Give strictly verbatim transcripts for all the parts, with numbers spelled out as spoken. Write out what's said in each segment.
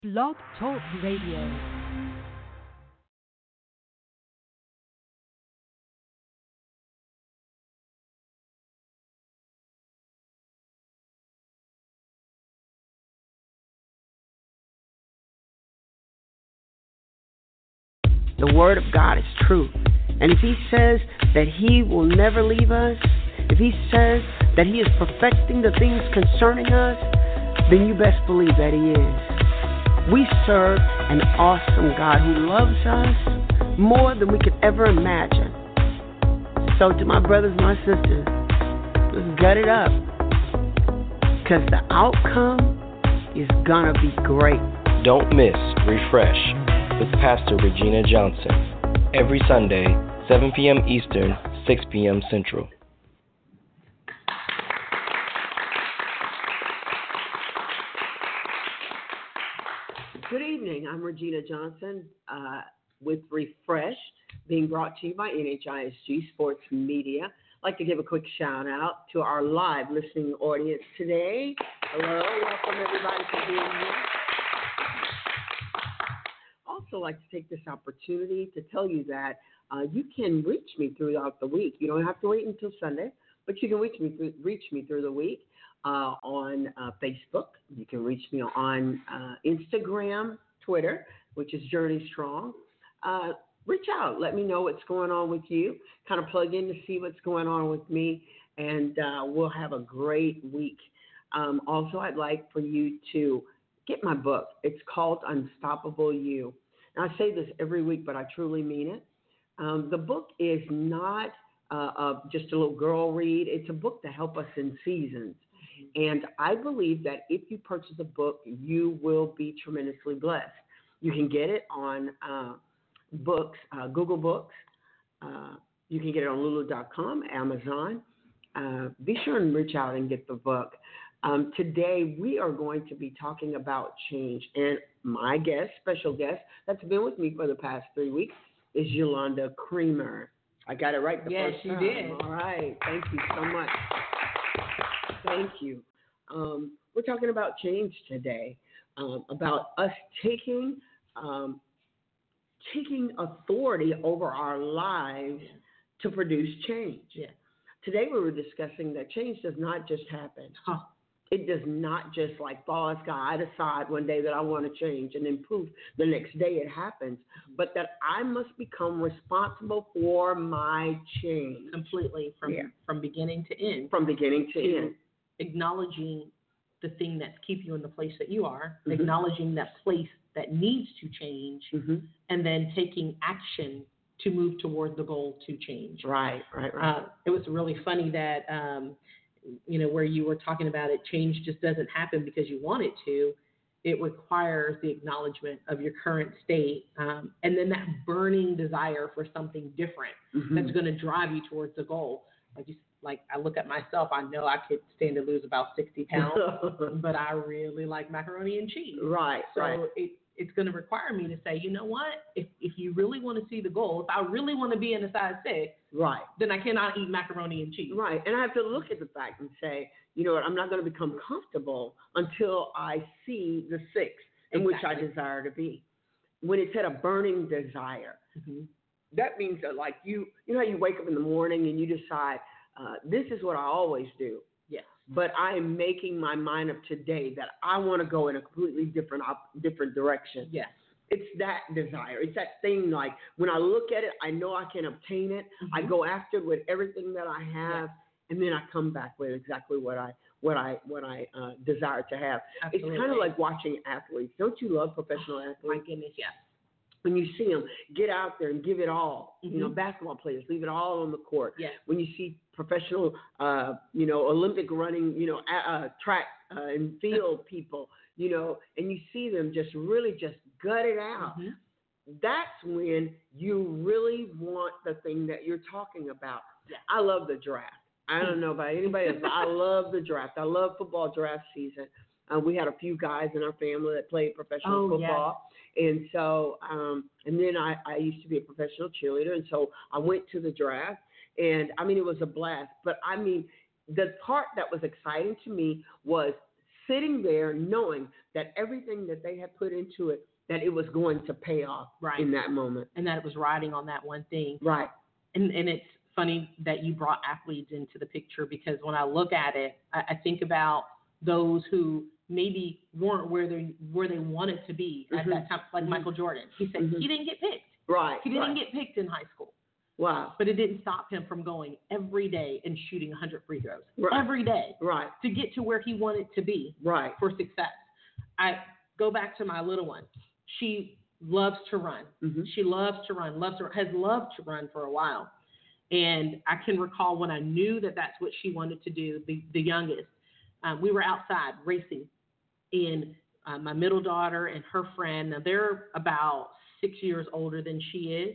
Blog Talk Radio. The word of God is true. And if he says that he will never leave us, if he says that he is perfecting the things concerning us, then you best believe that he is. We serve an awesome God who loves us more than we could ever imagine. So to my brothers and my sisters, let's gut it up, because the outcome is gonna be great. Don't miss Refresh with Pastor Regina Johnson every Sunday, seven p.m. Eastern, six p.m. Central. Good evening. I'm Regina Johnson uh, with Refresh, being brought to you by N H I S G Sports Media. I'd like to give a quick shout out to our live listening audience today. Hello, welcome everybody for being here. Also like to take this opportunity to tell you that uh, you can reach me throughout the week. You don't have to wait until Sunday, but you can reach me through, reach me through the week uh, on uh, Facebook. You can reach me on uh, Instagram, Twitter, which is Journey Strong. Uh, reach out. Let me know what's going on with you. Kind of plug in to see what's going on with me, and uh, we'll have a great week. Um, also, I'd like for you to get my book. It's called Unstoppable You. Now, I say this every week, but I truly mean it. Um, the book is not uh, uh, just a little girl read. It's a book to help us in seasons. And I believe that if you purchase a book, you will be tremendously blessed. You can get it on uh, books, uh, Google Books. Uh, you can get it on lulu dot com, Amazon. Uh, be sure and reach out and get the book. Um, today, we are going to be talking about change. And my guest, special guest, that's been with me for the past three weeks is Yolanda Creamer. I got it right the yes, first time. Yes, you did. All right. Thank you so much. Thank you. Um, we're talking about change today, um, about us taking um, taking authority over our lives yeah. to produce change. Yeah. Today, we were discussing that change does not just happen. Huh. It does not just like fall as God. I decide one day that I want to change and then poof, the next day it happens. But that I must become responsible for my change. Completely from, yeah. from beginning to end. From beginning to, to end. Acknowledging the thing that's keeping you in the place that you are, mm-hmm. acknowledging that place that needs to change, mm-hmm. and then taking action to move toward the goal to change. Right, right, right. Uh, it was really funny that, um, you know, where you were talking about it, change just doesn't happen because you want it to. It requires the acknowledgement of your current state, um, and then that burning desire for something different mm-hmm. that's going to drive you towards the goal. Like, you, like I look at myself, I know I could stand to lose about sixty pounds, but I really like macaroni and cheese. Right, so right. it, it's going to require me to say, you know what, if if you really want to see the goal, if I really want to be in a size six, right, then I cannot eat macaroni and cheese. Right, and I have to look at the fact and say, you know what, I'm not going to become comfortable until I see the six in exactly. which I desire to be. When it said a burning desire, mm-hmm. that means that like you, you know how you wake up in the morning and you decide, uh, this is what I always do. Yes. But I am making my mind up today that I want to go in a completely different op- different direction. Yes. It's that desire. It's that thing like when I look at it, I know I can obtain it. Mm-hmm. I go after it with everything that I have, yes. and then I come back with exactly what I what I what I uh, desire to have. Absolutely. It's kind of like watching athletes. Don't you love professional athletes? My goodness, yes. When you see them get out there and give it all, mm-hmm. you know, basketball players leave it all on the court. Yes. When you see professional, uh, you know, Olympic running, you know, uh, track uh, and field people, you know, and you see them just really just gut it out. Mm-hmm. That's when you really want the thing that you're talking about. Yes. I love the draft. I don't know about anybody else, but I love the draft. I love football draft season. Uh, we had a few guys in our family that played professional oh, football. Yes. And so, um, and then I, I used to be a professional cheerleader. And so I went to the draft. And, I mean, it was a blast. But, I mean, the part that was exciting to me was sitting there knowing that everything that they had put into it, that it was going to pay off Right. in that moment. And that it was riding on that one thing. Right. And and it's funny that you brought athletes into the picture, because when I look at it, I, I think about those who maybe weren't where they where they wanted to be at Mm-hmm. that time, like Mm-hmm. Michael Jordan. He said Mm-hmm. he didn't get picked. Right. He didn't right. get picked in high school. Wow. But it didn't stop him from going every day and shooting one hundred free throws Right. every day Right. to get to where he wanted to be Right. for success. I go back to my little one. She loves to run. Mm-hmm. She loves to run, loves to, has loved to run for a while. And I can recall when I knew that that's what she wanted to do, the, the youngest, um, we were outside racing, and uh, my middle daughter and her friend, now they're about six years older than she is,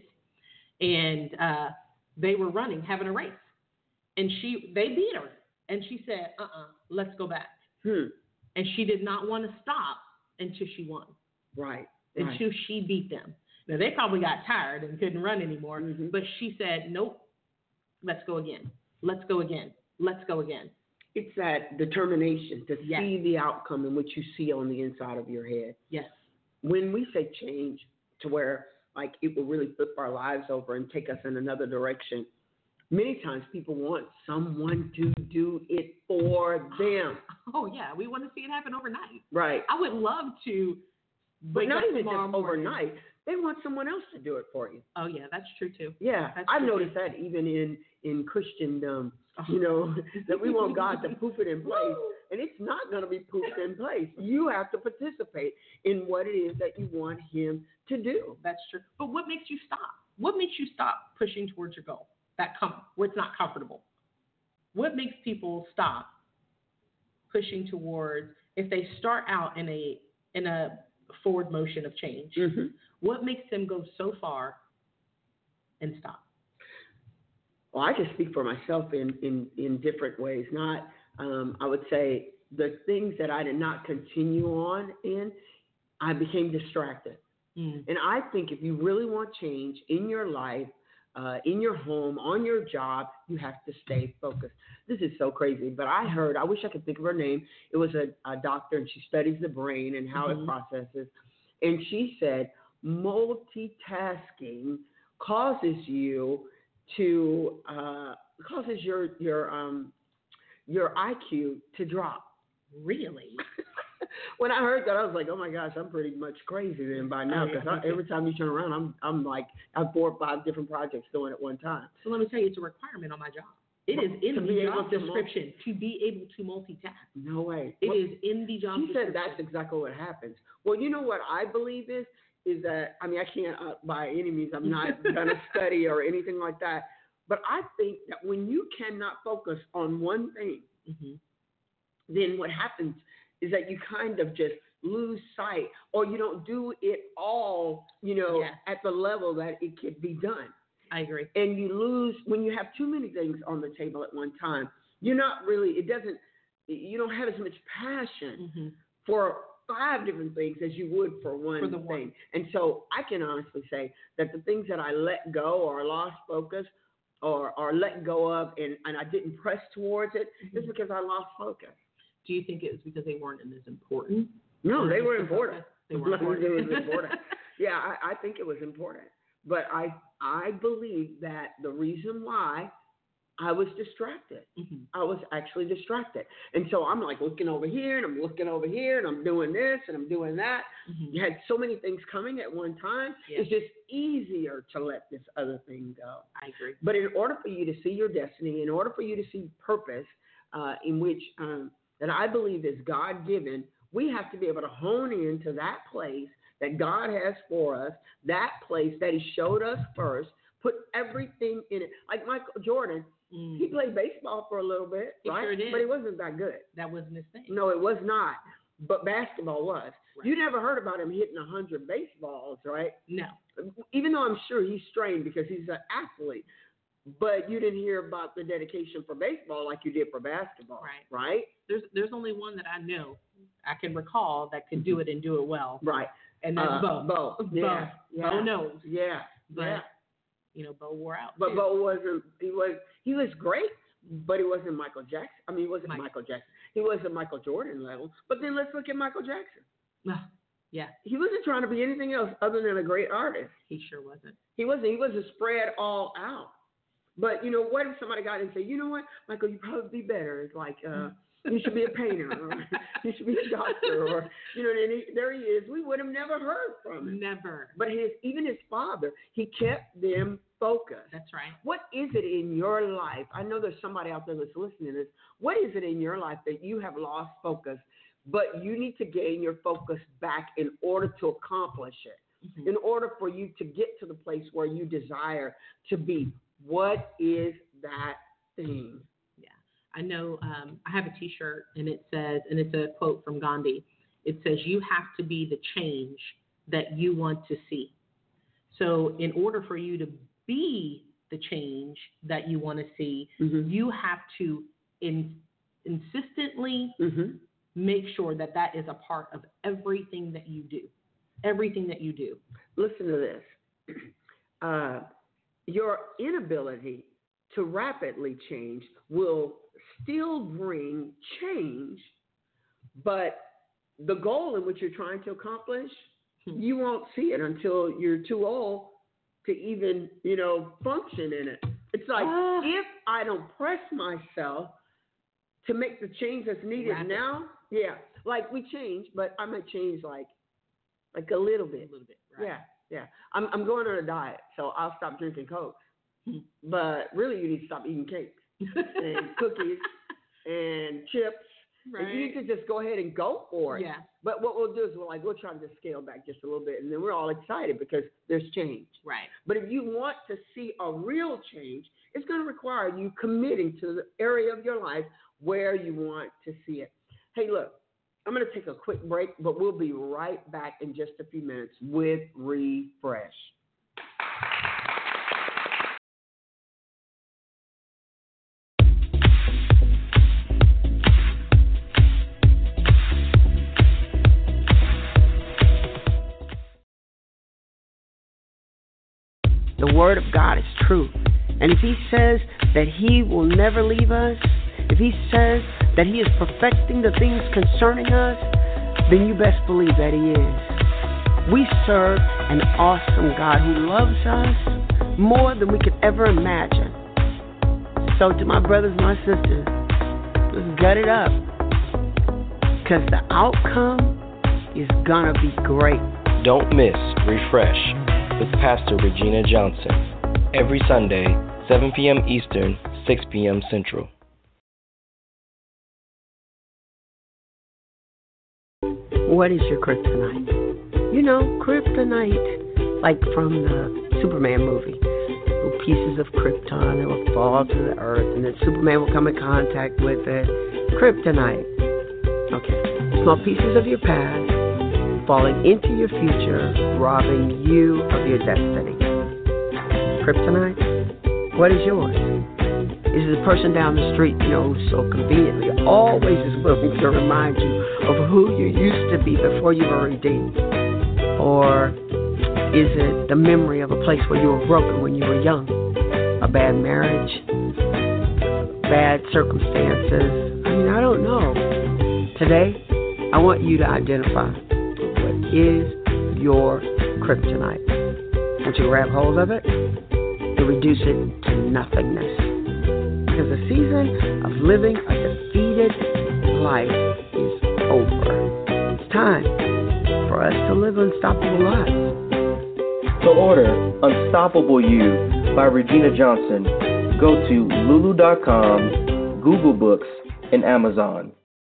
and uh, they were running, having a race. And she, they beat her. And she said, uh-uh, let's go back. Hmm. And she did not want to stop until she won. Right. Until right. she beat them. Now, they probably got tired and couldn't run anymore, Mhm. but she said, nope, let's go again. Let's go again. Let's go again. It's that determination to Yes. see the outcome in which you see on the inside of your head. Yes. When we say change to where, like, it will really flip our lives over and take us in another direction, many times people want someone to do it for them. Oh, yeah. We want to see it happen overnight. Right. I would love to But wake not up even just tomorrow morning. overnight. They want someone else to do it for you. Oh, yeah. That's true, too. Yeah, That's I've true. noticed that even in, in Christendom, Oh. you know, that we want God to poop it in place, and it's not going to be pooped in place. You have to participate in what it is that you want Him to do. That's true. But what makes you stop? What makes you stop pushing towards your goal? That com- where it's not comfortable. What makes people stop pushing towards, if they start out in a in a forward motion of change? Mm-hmm. What makes them go so far and stop? Well, I can speak for myself in, in, in different ways. Not, um, I would say, the things that I did not continue on in, I became distracted. Mm. And I think if you really want change in your life, uh, in your home, on your job, you have to stay focused. This is so crazy, but I heard, I wish I could think of her name. It was a, a doctor, and she studies the brain and how Mhm. it processes. And she said multitasking causes you to, uh, causes your, your, um, your I Q to drop. Really? When I heard that, I was like, "Oh my gosh, I'm pretty much crazy then by now." Oh, yeah, Because me too. every time you turn around, I'm I'm like I have four or five different projects going at one time. So let me tell you, it's a requirement on my job. It is in To the be able job to description to be able to multitask. No way. It Well, is in the job She description. said that's exactly what happens. Well, you know what I believe is is that I mean I can't uh, by any means I'm not gonna study or anything like that, but I think that when you cannot focus on one thing, hmm then what happens is that you kind of just lose sight, or you don't do it all, you know, Yes. at the level that it could be done. I agree. And you lose when you have too many things on the table at one time. You're not really, it doesn't, you don't have as much passion hmm for five different things as you would for one For the thing. one. And so I can honestly say that the things that I let go or lost focus or, or let go of and, and I didn't press towards it Mhm. is because I lost focus. Do you think it was because they weren't as important? No, Or they just were the important. focus? They were It important. was important. Yeah, I, I think it was important. But I I believe that the reason why I was distracted. hmm I was actually distracted. And so I'm like looking over here and I'm looking over here and I'm doing this and I'm doing that. hmm You had so many things coming at one time. Yeah. It's just easier to let this other thing go. I agree. But in order for you to see your destiny, in order for you to see purpose, uh, in which um, that I believe is God-given, we have to be able to hone into that place that God has for us, that place that He showed us first, put everything in it. Like Michael Jordan, Mm. he played baseball for a little bit, He right? sure did. But he wasn't that good. That wasn't his thing. No, it was not. But basketball was. Right. You never heard about him hitting one hundred baseballs, right? No. Even though I'm sure he's strained because he's an athlete. But you didn't hear about the dedication for baseball like you did for basketball, Right. right? There's there's only one that I know I can recall that can do it and do it well, Right. and that's Uh, Bo. Bo. Yeah. Yeah. Bo knows, Yeah. but yeah. you know Bo wore out. But too. Bo wasn't. He was. He was great. but he wasn't Michael Jackson. I mean, he wasn't Mike. Michael Jackson. He wasn't Michael Jordan level. But then let's look at Michael Jackson. Uh, yeah, He wasn't trying to be anything else other than a great artist. he sure wasn't. He wasn't. He wasn't spread all out. But, you know, what if somebody got in and say, you know what, Michael, you'd probably be better. It's like, uh, you should be a painter, or you should be a doctor, or, you know, and he, there he is. We would have never heard from him. Never. But his even his father, he kept them focused. That's right. What is it in your life? I know there's somebody out there that's listening to this. What is it in your life that you have lost focus, but you need to gain your focus back in order to accomplish it, Mm-hmm. in order for you to get to the place where you desire to be? What is that thing? Yeah, I know. Um, I have a T-shirt, and it says, and it's a quote from Gandhi. It says, "You have to be the change that you want to see." So, in order for you to be the change that you want to see, Mm-hmm. you have to in, insistently Mm-hmm. make sure that that is a part of everything that you do. Everything that you do. Listen to this. Uh, your inability to rapidly change will still bring change, but the goal in which you're trying to accomplish, Hmm. you won't see it until you're too old to even, you know, function in it. It's like, Ah. if I don't press myself to make the change that's needed Rapid. now, yeah, like we change, but I might change like, like a little A bit. little bit. Right? Yeah, yeah. I'm I'm going on a diet, so I'll stop drinking Coke. Hmm. But really, you need to stop eating cakes and cookies and chips. And you need Right. to just go ahead and go for it. Yeah. But what we'll do is we'll like we'll try to just scale back just a little bit, and then we're all excited because there's change. Right. But if you want to see a real change, it's going to require you committing to the area of your life where you want to see it. Hey, look, I'm going to take a quick break, but we'll be right back in just a few minutes with Refresh. The word of God is true. And if he says that he will never leave us, if he says that he is perfecting the things concerning us, then you best believe that he is. We serve an awesome God who loves us more than we could ever imagine. So to my brothers, my sisters, let's gut it up, because the outcome is gonna be great. Don't miss Refresh with Pastor Regina Johnson every Sunday, seven p.m. Eastern, six p.m. Central. What is your kryptonite? You know, kryptonite, like from the Superman movie. Little pieces of krypton that will fall to the earth, and then Superman will come in contact with it. Kryptonite. Okay. Small pieces of your past falling into your future, robbing you of your destiny. Kryptonite? What is yours? Is it the person down the street, you know, who so conveniently always is willing to remind you of who you used to be before you were redeemed? Or is it the memory of a place where you were broken when you were young? A bad marriage? Bad circumstances? I mean, I don't know. Today, I want you to identify what is your kryptonite. Once you grab hold of it, you reduce it to nothingness. Because the season of living a defeated life is over. It's time for us to live unstoppable lives. To order Unstoppable You by Regina Johnson, go to lulu dot com, Google Books, and Amazon.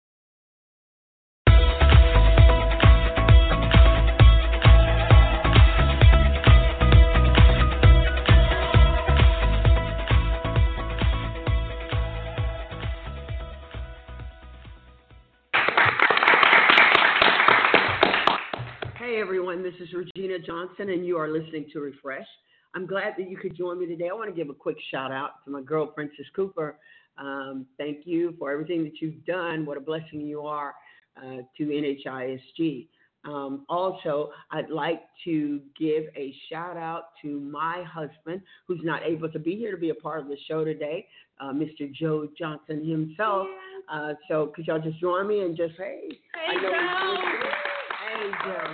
Hey everyone, this is Regina Johnson, and you are listening to Refresh. I'm glad that you could join me today. I want to give a quick shout out to my girl, Princess Cooper. Um, thank you for everything that you've done. What a blessing you are uh, to N H I S G. Um, also, I'd like to give a shout out to my husband, who's not able to be here to be a part of the show today, uh, Mister Joe Johnson himself. Uh, so could y'all just join me and just, hey, Hey, I know Joe. he's listening. Hey, Joe.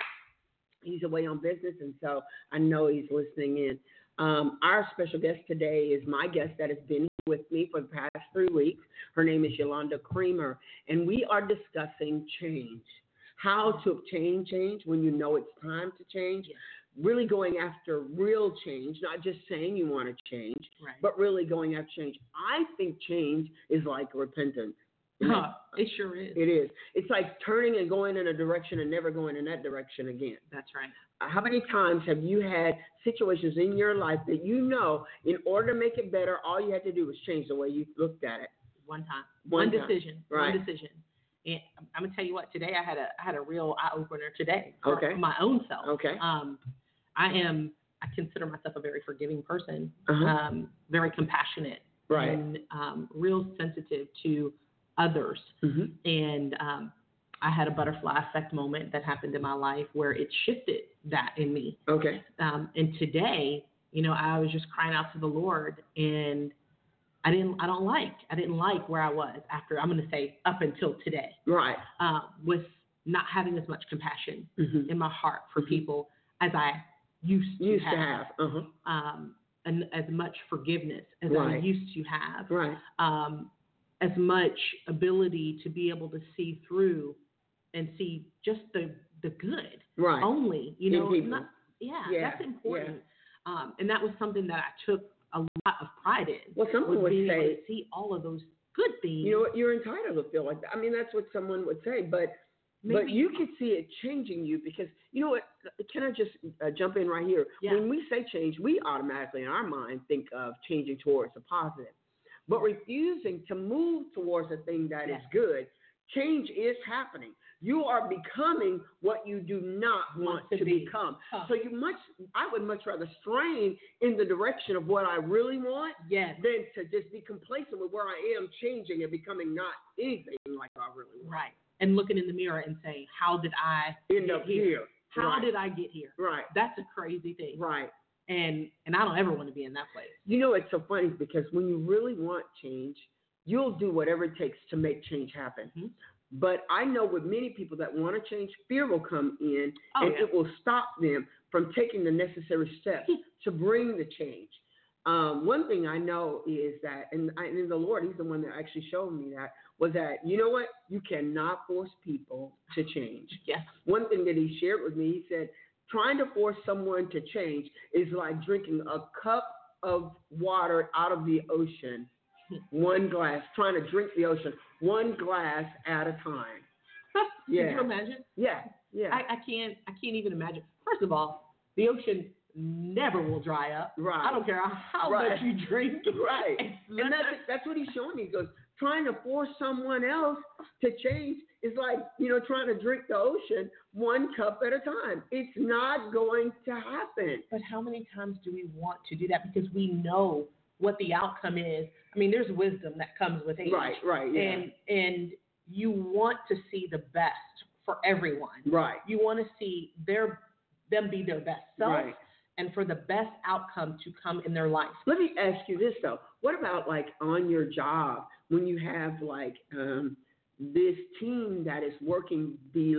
He's away on business, and so I know he's listening in. Um, our special guest today is my guest that has been with me for the past three weeks. Her name is Yolanda Creamer, and we are discussing change. How to obtain change when you know it's time to change. Really going after real change, not just saying you want to change, Right. but really going after change. I think change is like repentance. Huh, it sure is. It is. It's like turning and going in a direction and never going in that direction again. That's right. How many times have you had situations in your life that you know in order to make it better, all you had to do was change the way you looked at it? One time. One One, time. decision. Right. One decision. And I'm gonna tell you what. Today I had a I had a real eye opener today for Okay. my own self. Okay. Um, I am. I consider myself a very forgiving person. Uh-huh. Um, very compassionate. Right. And um, real sensitive to others. Mm-hmm. And um, I had a butterfly effect moment that happened in my life where it shifted that in me. Okay. Um, and today, you know, I was just crying out to the Lord, and I didn't, I don't like, I didn't like where I was after, I'm going to say up until today, Right. uh, with not having as much compassion Mm-hmm. in my heart for Mhm. people as I used to Used have, to have. Uh-huh. um, and as much forgiveness as I Right. used to have, Right. um, as much ability to be able to see through and see just the, the good Right. only, you In know, people. not, yeah, Yeah, that's important. Um, and that was something that I took a lot of pride in. Well, someone was would being able say, to see all of those good things. you know what, you're entitled to feel like that. I mean, that's what someone would say, but but Maybe- you could see it changing you because, you know what, can I just uh, jump in right here? Yeah. When we say change, we automatically in our mind think of changing towards the positive. But refusing to move towards a thing that is Yes. good, change is happening. You are becoming what you do not want, Want to to be. become. Huh. So you much, I would much rather strain in the direction of what I really want Yes, than to just be complacent with where I am changing and becoming not anything like I really want. right. And looking in the mirror and saying, how did I End get up here. How right. did I get here? Right. That's a crazy thing. Right. And and I don't ever want to be in that place. You know, it's so funny because when you really want change, you'll do whatever it takes to make change happen. Mhm. But I know with many people that want to change, fear will come in Oh, and yeah. it will stop them from taking the necessary steps to bring the change. Um, one thing I know is that, and, I, and the Lord, He's the one that actually showed me that, was that, you know what? You cannot force people to change. Yes. One thing that He shared with me, He said, trying to force someone to change is like drinking a cup of water out of the ocean, one glass, trying to drink the ocean, one glass at a time. Yeah. Can you imagine? Yeah, yeah. I, I can't I can't even imagine. First of all, the ocean never will dry up. Right. I don't care how Right. much you drink. Right. It's And that's that's what He's showing me. He goes, trying to force someone else to change is like, you know, trying to drink the ocean one cup at a time. It's not going to happen. But how many times do we want to do that because we know what the outcome is? I mean, there's wisdom that comes with age. Right, right, yeah. And and you want to see the best for everyone. Right. You want to see their them be their best self Right. and for the best outcome to come in their life. Let me ask you this though. What about like on your job when you have like um, this team that is working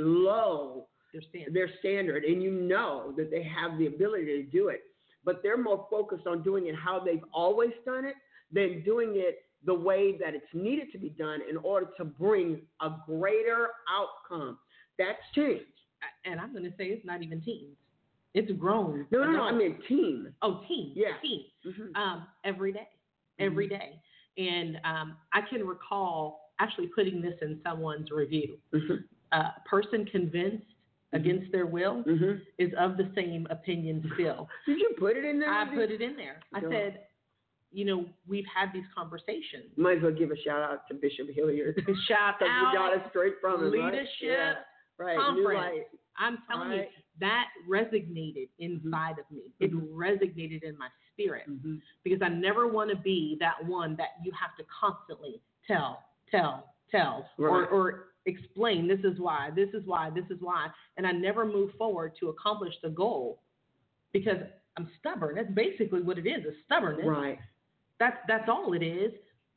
below Their standard. their standard and you know that they have the ability to do it, but they're more focused on doing it how they've always done it than doing it the way that it's needed to be done in order to bring a greater outcome. That's change. And I'm going to say it's not even teens. It's grown. No, no, no. I adults. mean team. Oh, teens. Yeah. Teens. Mhm. Um, every day. Every day. And um, I can recall actually putting this in someone's review. Mhm. A person convinced against their will Mhm. is of the same opinion still. Did you put it in there? I put it in there. I Go. said, you know, we've had these conversations. Might as well give a shout out to Bishop Hilliard. Shout Because we got out, it straight from him. Right? leadership Yeah. Right. New conference. light. I'm telling Right. you, that resonated inside of me. It Mhm. resonated in my spirit Mhm. because I never want to be that one that you have to constantly tell, tell, tell, or, Right. or explain this is why, this is why, this is why, and I never move forward to accomplish the goal because I'm stubborn. That's basically what it is, a stubbornness. Right. That's that's all it is.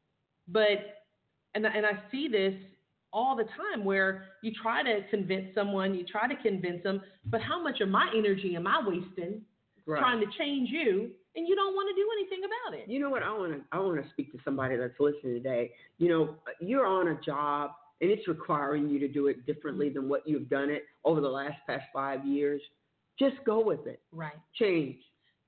But and and I see this all the time where you try to convince someone, you try to convince them, but how much of my energy am I wasting Right. trying to change you, and you don't want to do anything about it? You know what? I want to I want to speak to somebody that's listening today. You know, you're on a job and it's requiring you to do it differently than what you've done it over the last past five years. Just go with it. Right. Change.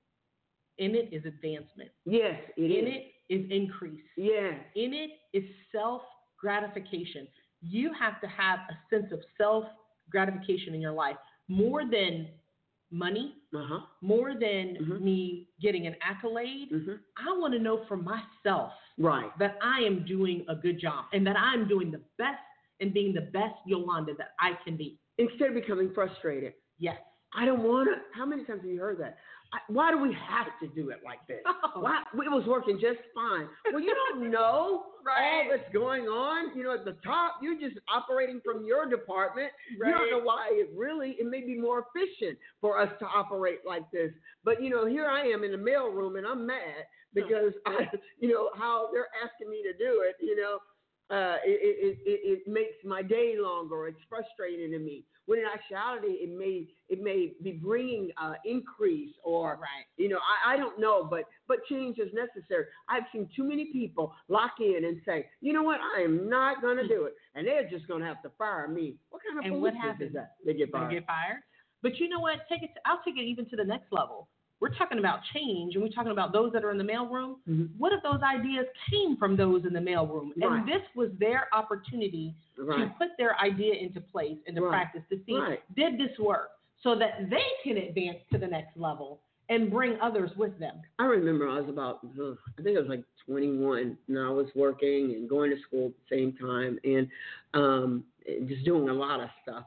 In it is advancement. Yes, it In is. it is increase. Yes. In it is self-gratification. You have to have a sense of self-gratification in your life more than money, Uh-huh. more than Mhm. me getting an accolade. Mm-hmm. I want to know for myself Right. that I am doing a good job and that I'm doing the best and being the best Yolanda that I can be. Instead of becoming frustrated. Yes. I don't want to. How many times have you heard that? I, why do we have to do it like this? Oh. Why it was working just fine. Well, you don't know Right. all that's going on. You know, at the top, you're just operating from your department. You Right. don't know why it really. It may be more efficient for us to operate like this. But you know, here I am in the mailroom, and I'm mad because I, you know, how they're asking me to do it. You know. Uh, it, it, it, it makes my day longer. It's frustrating to me. When in actuality, it may it may be bringing uh, increase or Right. you know I, I don't know, but but change is necessary. I've seen too many people lock in and say, you know what, I am not going to do it, and they're just going to have to fire me. What kind of And what foolishness happens? is that? They get They fired. get fired. But you know what? Take it. To, I'll take it even to the next level. We're talking about change, and we're talking about those that are in the mailroom. Mhm. What if those ideas came from those in the mailroom, Right. and this was their opportunity Right. to put their idea into place and to Right. practice to see Right. did this work, so that they can advance to the next level and bring others with them. I remember I was about, ugh, I think I was like twenty-one, and I was working and going to school at the same time, and um, just doing a lot of stuff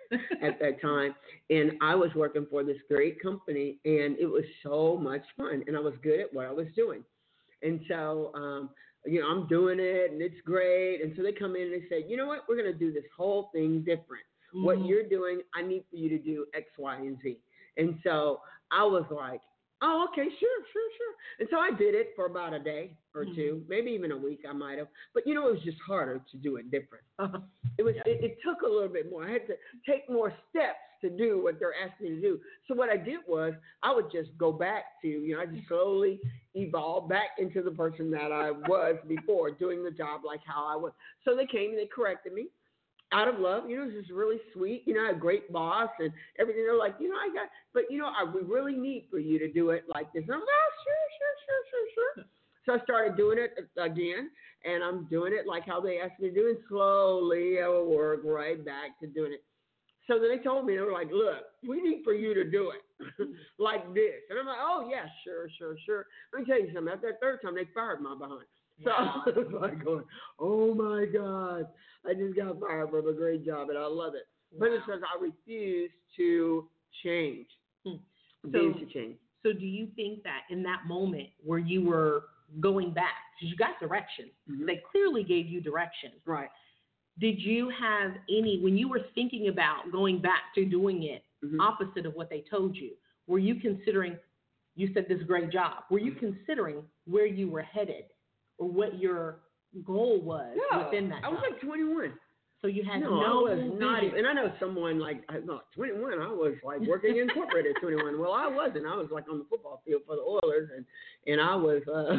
at that time. And I was working for this great company, and it was so much fun, and I was good at what I was doing. And so, um, you know, I'm doing it, and it's great. And so they come in and they say, you know what, we're going to do this whole thing different. What Mhm. you're doing, I need for you to do X, Y, and Z. And so I was like, oh, okay, sure, sure, sure. And so I did it for about a day or Mhm. two, maybe even a week I might have. But, you know, it was just harder to do it different. Uh-huh. It was. Yeah. It, it took a little bit more. I had to take more steps to do what they're asking me to do. So what I did was I would just go back to, you know, I just slowly evolve back into the person that I was before, doing the job like how I was. So they came and they corrected me out of love. You know, it was just really sweet. You know, I had a great boss and everything. They're like, you know, I got, but you know, I, we really need for you to do it like this. And I'm like, oh, sure, sure, sure, sure, sure. So I started doing it again, and I'm doing it like how they asked me to do it. Slowly, I will work right back to doing it. So then they told me, they were like, look, we need for you to do it like this. And I'm like, oh, yeah, sure, sure, sure. Let me tell you something. After that third time, they fired my behind. So Wow. I was like going, oh, my God, I just got fired from a great job, and I love it. But it's because I refuse to change. Hmm. Refuse So- to change. So do you think that in that moment where you were going back, because you got direction, Mhm. they clearly gave you direction. Right. Did you have any, when you were thinking about going back to doing it Mhm. opposite of what they told you, were you considering, you said this great job, were you considering where you were headed or what your goal was No, within that I was job? like twenty-one. So you had No, no, I was not vision. even. And I know someone like, I no, twenty-one, I was like working in corporate at twenty-one. Well, I wasn't. I was like on the football field for the Oilers, and and I was, uh,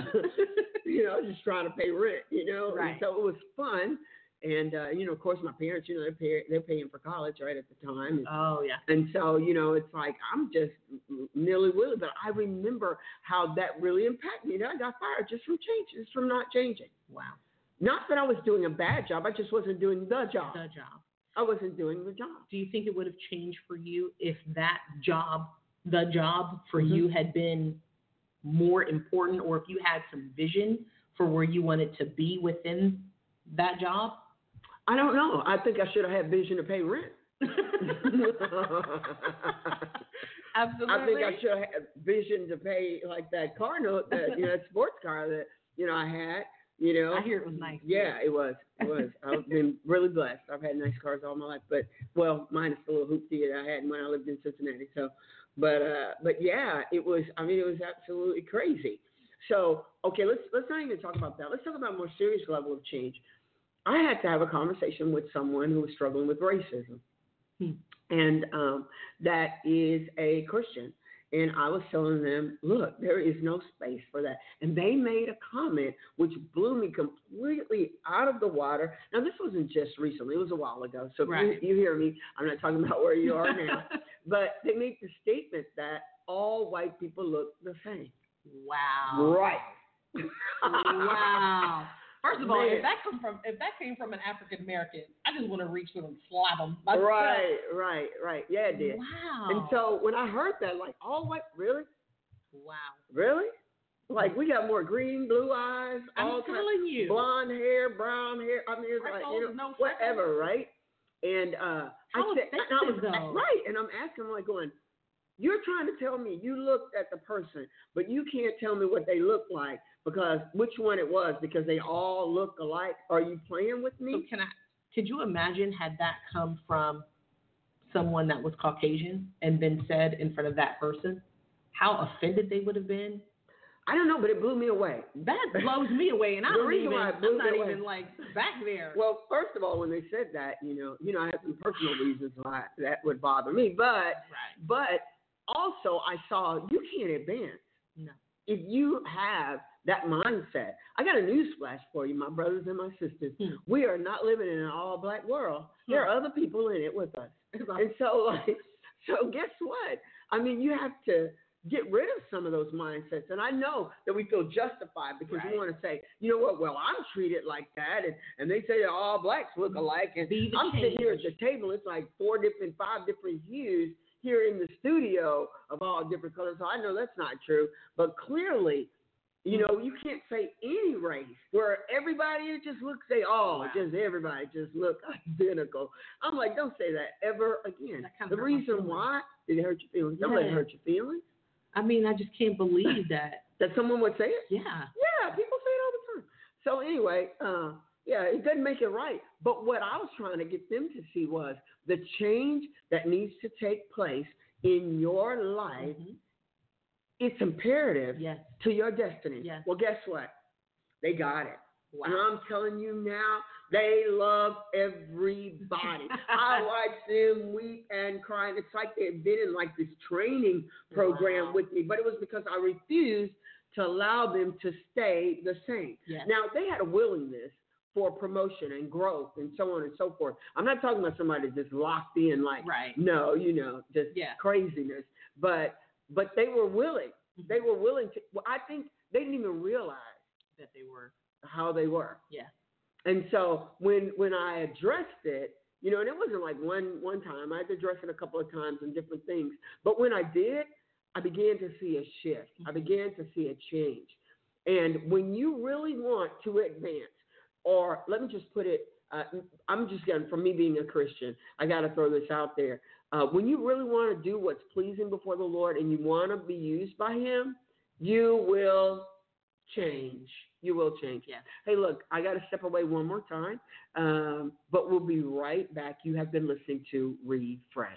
you know, just trying to pay rent, you know. Right. And so it was fun, and uh, you know, of course, my parents, you know, they're pay, they're paying for college right at the time, and, Oh, yeah. and so you know, it's like I'm just nilly willy. But I remember how that really impacted me. I got fired just from change, just from not changing. Wow. Not that I was doing a bad job. I just wasn't doing the job. The job. I wasn't doing the job. Do you think it would have changed for you if that job, the job for Mhm. you had been more important, or if you had some vision for where you wanted to be within that job? I don't know. I think I should have had vision to pay rent. Absolutely. I think I should have had vision to pay like that car note, that you know, that sports car that you know I had. You know, I hear it was nice. Yeah, it was. It was. I've been really blessed. I've had nice cars all my life, but well, minus the little hoopty that I had when I lived in Cincinnati. So, but uh, but yeah, it was. I mean, it was absolutely crazy. So, okay, let's let's not even talk about that. Let's talk about a more serious level of change. I had to have a conversation with someone who was struggling with racism, hmm. and um, that is a Christian. And I was telling them, look, there is no space for that. And they made a comment which blew me completely out of the water. Now, this wasn't just recently. It was a while ago. So right. if you, you hear me, I'm not talking about where you are now. But they made the statement that all white people look the same. Wow. Right. Wow. First of all, Man. if that come from if that came from an African American, I just want to reach through and slap them. Myself. Right, right, right. Yeah, it did. Wow. And so when I heard that, like, all white, really? Wow. Really? Like, we got more green, blue eyes, I'm all telling kinds, you, blonde hair, brown hair. I mean, it's like, you know, no whatever, right? And uh, How I said, offensive, I was, though. right? And I'm asking, like, going, you're trying to tell me you looked at the person, but you can't tell me what they look like because which one it was because they all look alike. Are you playing with me? So can I? Could you imagine had that come from someone that was Caucasian and been said in front of that person? How offended they would have been. I don't know, but it blew me away. That blows me away, and I The don't reason even, why it blew I'm not me away. even like back there. Well, first of all, when they said that, you know, you know, I have some personal reasons why that would bother me, but right. but also I saw you can't advance. No. If you have that mindset. I got a news flash for you, my brothers and my sisters. Hmm. We are not living in an all-black world. Hmm. There are other people in it with us. And so, like, so guess what? I mean, you have to get rid of some of those mindsets. And I know that we feel justified because right. we want to say, you know what, well, I'm treated like that. And, and they say that all blacks look alike. And I'm change. sitting here at the table. It's like four different, five different hues here in the studio of all different colors. So I know that's not true. But clearly, you know, you can't say any race where everybody just looks, they all, wow. just everybody just look identical. I'm like, don't say that ever again. That the reason why, did it hurt your feelings? Don't let it hurt your feelings. I mean, I just can't believe that. That someone would say it? Yeah. Yeah, people say it all the time. So anyway, uh, yeah, it doesn't make it right. But what I was trying to get them to see was the change that needs to take place in your life. Mm-hmm. It's imperative yes. to your destiny. Yes. Well, guess what? They got it. Wow. And I'm telling you now, they love everybody. I watch them weep and cry. And it's like they've been in like this training program wow. with me, but it was because I refused to allow them to stay the same. Yes. Now, they had a willingness for promotion and growth and so on and so forth. I'm not talking about somebody just locked in like, right. no, you know, just yeah. craziness. But but they were willing. They were willing to. Well, I think they didn't even realize that they were how they were. Yeah. And so when when I addressed it, you know, and it wasn't like one one time. I had to address it a couple of times and different things. But when I did, I began to see a shift. I began to see a change. And when you really want to advance, or let me just put it, uh, I'm just getting, from me being a Christian, I got to throw this out there. Uh, when you really want to do what's pleasing before the Lord and you want to be used by Him, you will change. You will change. Yes. Hey, look, I got to step away one more time, um, but we'll be right back. You have been listening to Refresh.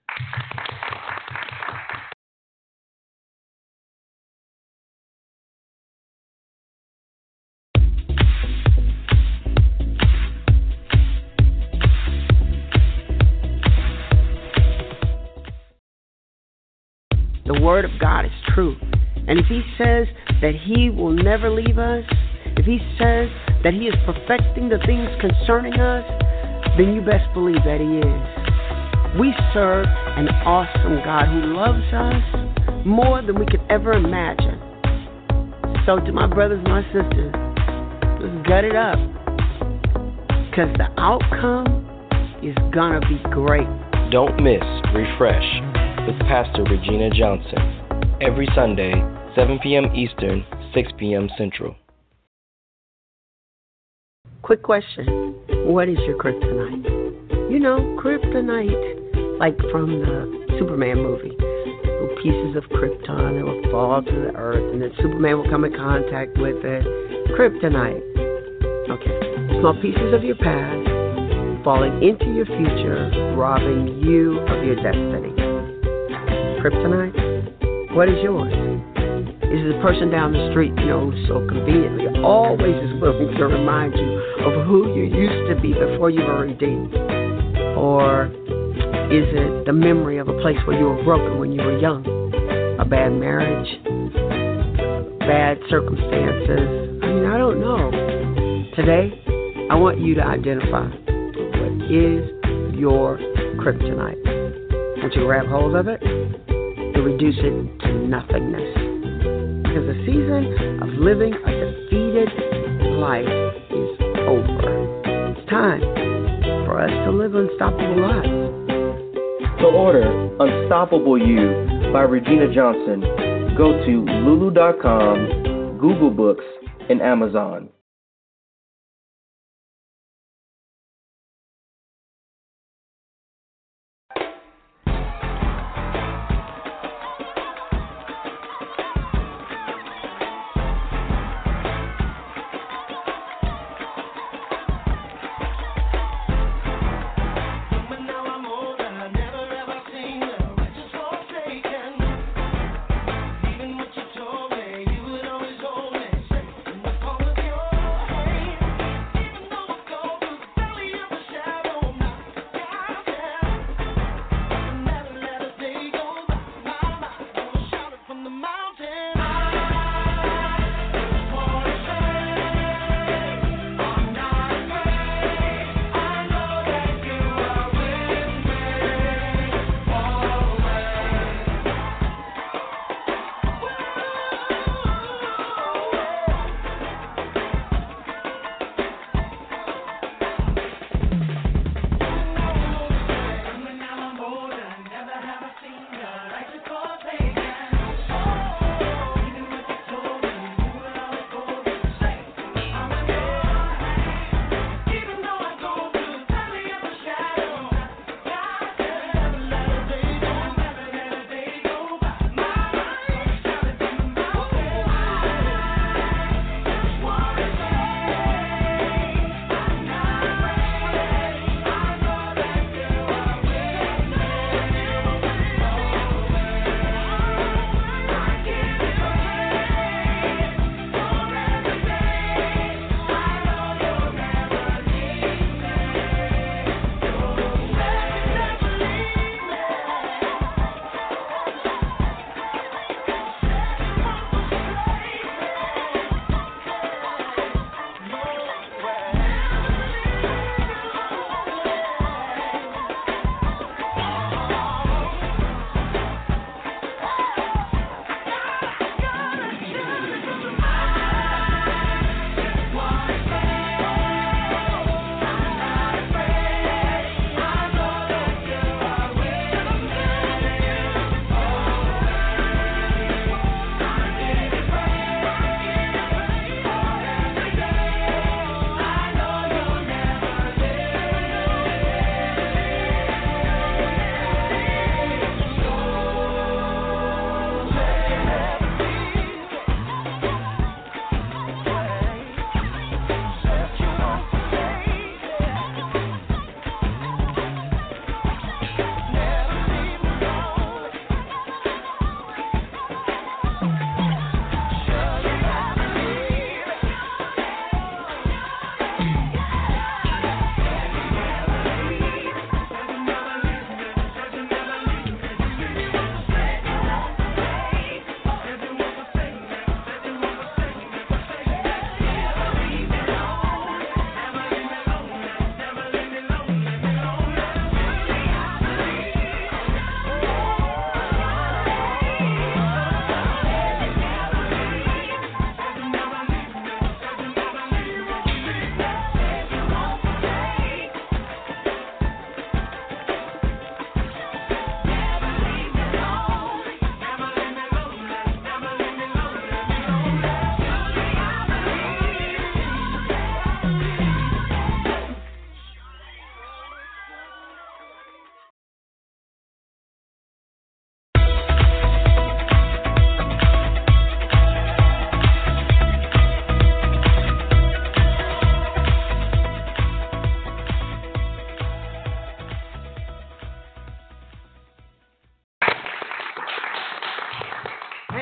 The Word of God is true. And if He says that He will never leave us, if He says that He is perfecting the things concerning us, then you best believe that He is. We serve an awesome God who loves us more than we could ever imagine. So to my brothers and my sisters, let's gut it up, because the outcome is going to be great. Don't miss Refresh with Pastor Regina Johnson every Sunday, seven p.m. Eastern, six p.m. Central. Quick question. What is your kryptonite? You know, kryptonite, like from the Superman movie. Little pieces of krypton that will fall to the earth, and then Superman will come in contact with it. Kryptonite. Small pieces of your past falling into your future, robbing you of your destiny. Kryptonite, what is yours? Is it the person down the street, you know, so conveniently always is willing to remind you of who you used to be before you were redeemed? Or is it the memory of a place where you were broken when you were young? A bad marriage? Bad circumstances? I mean, I don't know. Today, I want you to identify what is your kryptonite. Once you grab hold of it, you reduce it to nothingness. Because the season of living a defeated life is over. It's time for us to live unstoppable lives. To order Unstoppable You by Regina Johnson, go to lulu dot com, Google Books, and Amazon. Even what you told me, you would always hold me. In the palm of your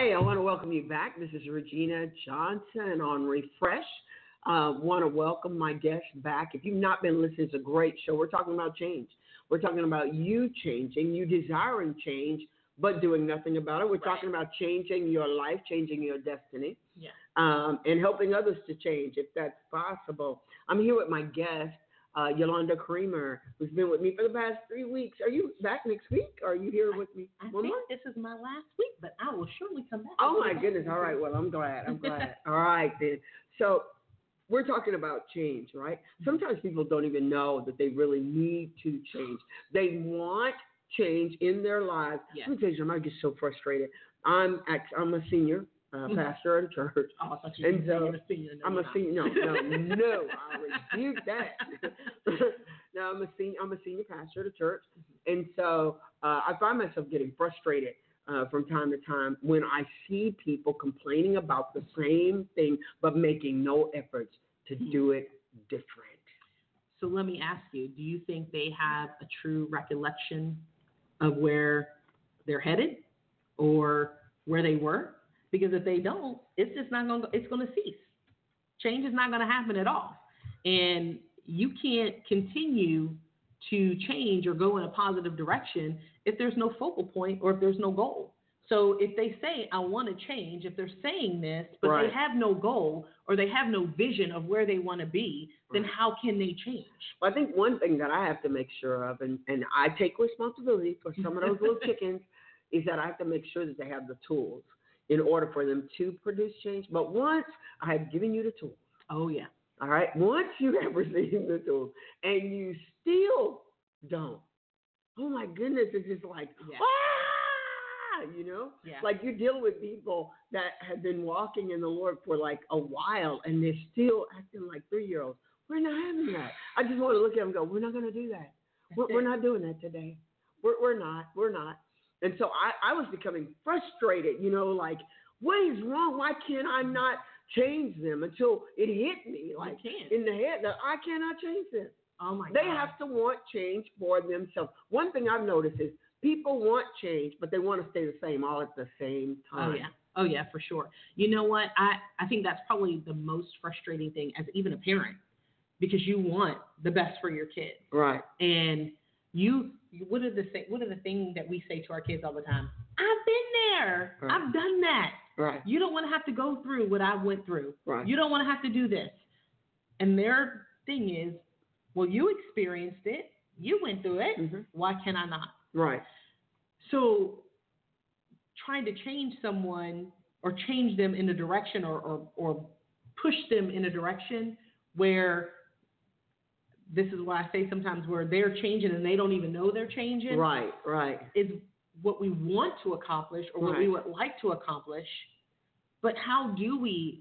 Hey, I want to welcome you back. This is Regina Johnson on Refresh. I uh, want to welcome my guest back. If you've not been listening, it's a great show. We're talking about change. We're talking about you changing, you desiring change, but doing nothing about it. We're right. talking about changing your life, changing your destiny, yeah. um, and helping others to change if that's possible. I'm here with my guest, uh, Yolanda Creamer, who's been with me for the past three weeks. Are you back next week? Or are you here with me? I One think more? this is my last week, but I will surely come back. Oh, my goodness. All right. Well, I'm glad. I'm glad. All right, then. So we're talking about change, right? Sometimes people don't even know that they really need to change. They want change in their lives. Yes. Let me tell you something. I get so frustrated. I'm act- I'm a senior uh, pastor at a church. Oh, I thought you and so were a senior. No, I'm a not. senior. No, no, no. I rebuke that. No, I'm a senior. I'm a senior pastor at a church, and so uh, I find myself getting frustrated uh, from time to time when I see people complaining about the same thing but making no efforts to do it different. So let me ask you: do you think they have a true recollection of where they're headed or where they were? Because if they don't, it's just not going to, it's going to cease. Change is not going to happen at all. And you can't continue to change or go in a positive direction if there's no focal point or if there's no goal. So if they say, I want to change, if they're saying this, but right. they have no goal or they have no vision of where they want to be, then right. how can they change? Well, I think one thing that I have to make sure of, and, and I take responsibility for some of those little chickens, is that I have to make sure that they have the tools in order for them to produce change. But once I have given you the tools, oh, yeah. all right, once you have received the tools and you still don't, oh, my goodness, it's just like, yeah. ah, you know? Yeah. Like you're dealing with people that have been walking in the Lord for like a while and they're still acting like three-year-olds. We're not having that. I just want to look at them and go, we're not going to do that. We're, we're not doing that today. We're, we're not. We're not. And so I, I was becoming frustrated, you know, like, what is wrong? Why can't I not change them until it hit me, like in the head that I cannot change them. Oh my they God. have to want change for themselves. One thing I've noticed is people want change, but they want to stay the same all at the same time. Oh, yeah. Oh, yeah, for sure. You know what? I, I think that's probably the most frustrating thing as even a parent, because you want the best for your kids. Right. And you, what are the what are the things that we say to our kids all the time? I've been there. Right. I've done that. Right. You don't want to have to go through what I went through. Right. You don't want to have to do this. And their thing is, well, you experienced it. You went through it. Mm-hmm. Why can I not? Right. So trying to change someone or change them in a direction or, or, or push them in a direction where this is why I say sometimes where they're changing and they don't even know they're changing. Right, right. Is what we want to accomplish or what right. we would like to accomplish. But how do we,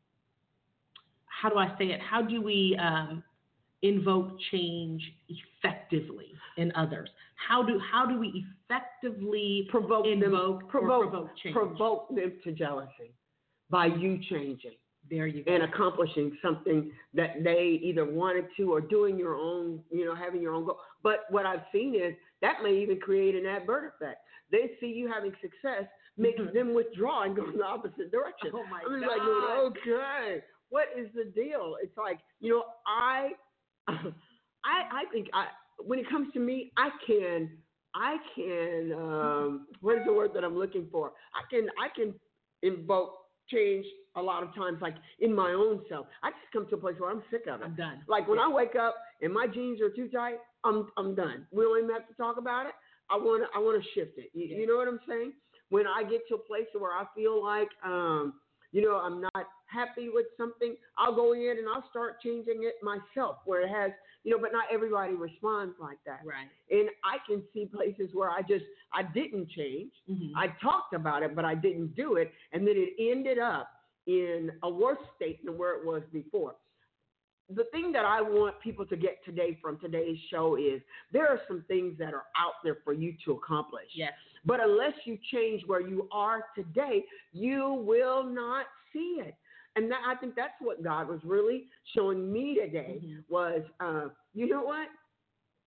how do I say it? How do we um, invoke change effectively in others? How do how do we effectively provoke invoke them, provoke, or provoke change? Provoke them to jealousy by you changing. There you go. And accomplishing something that they either wanted to or doing your own, you know, having your own goal. But what I've seen is that may even create an adverse effect. They see you having success, makes mm-hmm. them withdraw and go in the opposite direction. Oh my I'm God. like, okay, what is the deal? It's like, you know, I, I, I think I, when it comes to me, I can, I can, um, what is the word that I'm looking for? I can, I can invoke change a lot of times, like in my own self. I just come to a place where I'm sick of it. I'm done. Like when I wake up and my jeans are too tight, I'm I'm done. We don't even have to talk about it. I want to I want to shift it. You, yeah. you know what I'm saying? When I get to a place where I feel like, um, you know, I'm not happy with something, I'll go in and I'll start changing it myself where it has, you know, but not everybody responds like that. Right. And I can see places where I just, I didn't change. Mm-hmm. I talked about it, but I didn't do it. And then it ended up in a worse state than where it was before. The thing that I want people to get today from today's show is there are some things that are out there for you to accomplish. Yes. But unless you change where you are today, you will not see it. And that, I think that's what God was really showing me today mm-hmm. was, uh, you know what?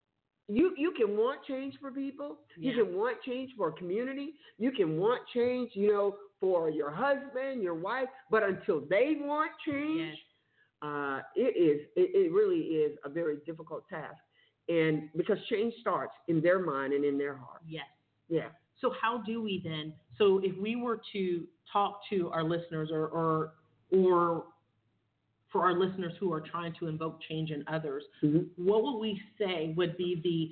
You you can want change for people. Yeah. You can want change for a community. You can want change, you know, for your husband, your wife. But until they want change, Yes. uh, it is it, it really is a very difficult task. And because change starts in their mind and in their heart. Yes. Yeah. So how do we then? So if we were to talk to our listeners, or or or for our listeners who are trying to invoke change in others, Mm-hmm. what would we say would be the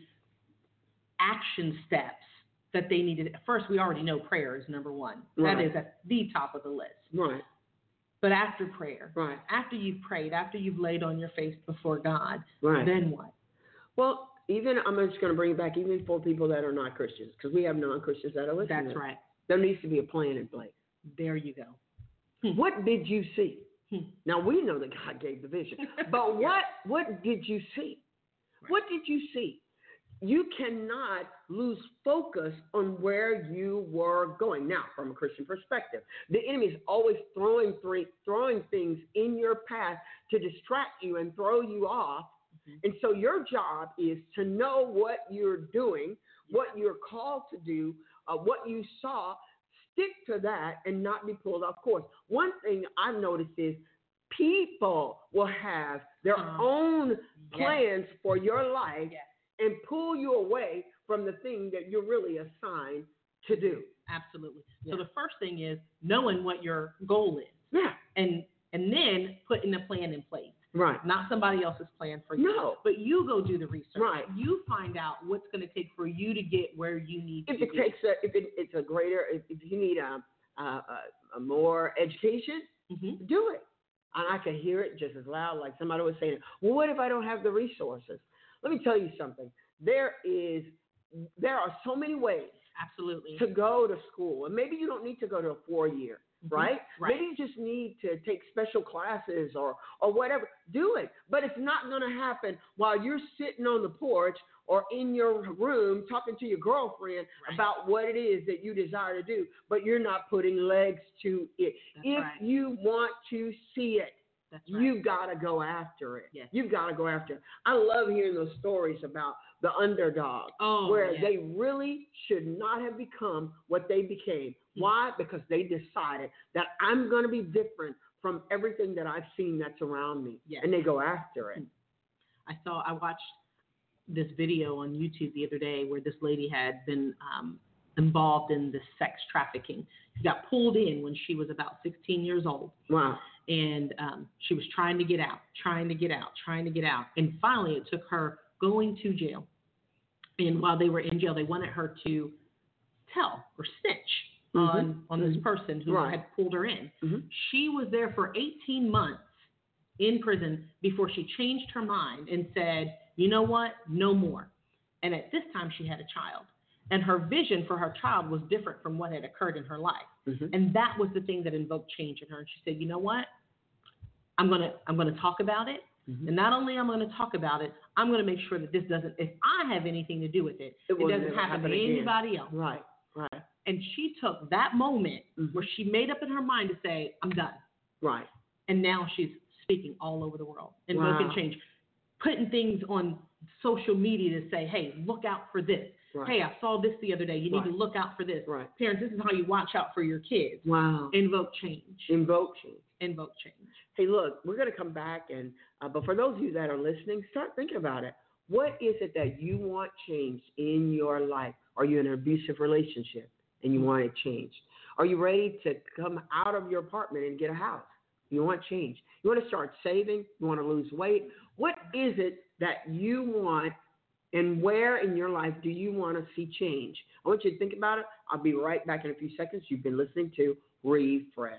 action steps that they needed? First, we already know prayer is number one. Right. That is at the top of the list. Right. But after prayer, Right. after you've prayed, after you've laid on your face before God, Right. then what? Well, even I'm just going to bring it back, even for people that are not Christians, because we have non-Christians that are listening. That's right. There needs to be a plan in place. There you go. What did you see? Hmm. Now we know that God gave the vision, but what what did you see? Right. What did you see? You cannot lose focus on where you were going. Now, from a Christian perspective, the enemy is always throwing three, throwing things in your path to distract you and throw you off. Mm-hmm. And so your job is to know what you're doing, what you're called to do, uh, what you saw. Stick to that and not be pulled off course. One thing I've noticed is people will have their Uh, own yes. plans for your life Yes. and pull you away from the thing that you're really assigned to do. Absolutely. Yeah. So the first thing is knowing what your goal is, Yeah, and and then putting a plan in place. right. Not somebody else's plan for you. No. But you go do the research. Right. You find out what's going to take for you to get where you need If to it be. takes a, if it, it's a greater, if, if you need a, a, a, a more education, Mm-hmm. do it. And I can hear it just as loud, like somebody was saying, well, what if I don't have the resources? Let me tell you something. There is, there are so many ways Absolutely. to go to school. And maybe you don't need to go to a four-year, Mhm. right? Right. Maybe you just need to take special classes or, or whatever. Do it. But it's not going to happen while you're sitting on the porch or in your room talking to your girlfriend Right. about what it is that you desire to do, but you're not putting legs to it. That's if right. you want to see it, That's right. you've got to go after it. Yes. You've got to go after it. I love hearing those stories about the underdog, Oh, where yes. they really should not have become what they became. Why? Because they decided that I'm going to be different from everything that I've seen that's around me. Yes. And they go after it. I saw, I watched this video on YouTube the other day where this lady had been um, involved in this sex trafficking. She got pulled in when she was about sixteen years old. Wow. And um, she was trying to get out, trying to get out, trying to get out. And finally, it took her going to jail. And while they were in jail, they wanted her to tell or snitch Mhm. on, on this Mhm. person who Right. had pulled her in. Mhm. She was there for eighteen months in prison before she changed her mind and said, you know what, no more. And at this time, she had a child. And her vision for her child was different from what had occurred in her life. Mhm. And that was the thing that invoked change in her. And she said, you know what, I'm going to I'm going to talk about it. Mhm. And not only am I going to talk about it, I'm going to make sure that this doesn't, if I have anything to do with it, It it, will doesn't never happen happen to again. anybody else. Right. Right. And she took that moment Mhm. where she made up in her mind to say, I'm done. Right. And now she's speaking all over the world, invoking Wow. change, putting things on social media to say, hey, look out for this. Right. Hey, I saw this the other day. You need Right. to look out for this. Right. Parents, this is how you watch out for your kids. Wow. Invoke change. Invoke change. Invoke change. Hey, look, we're going to come back, and uh, but for those of you that are listening, start thinking about it. What is it that you want changed in your life? Are you in an abusive relationship and you want it changed? Are you ready to come out of your apartment and get a house? You want change. You want to start saving. You want to lose weight. What is it that you want, and where in your life do you want to see change? I want you to think about it. I'll be right back in a few seconds. You've been listening to Refresh.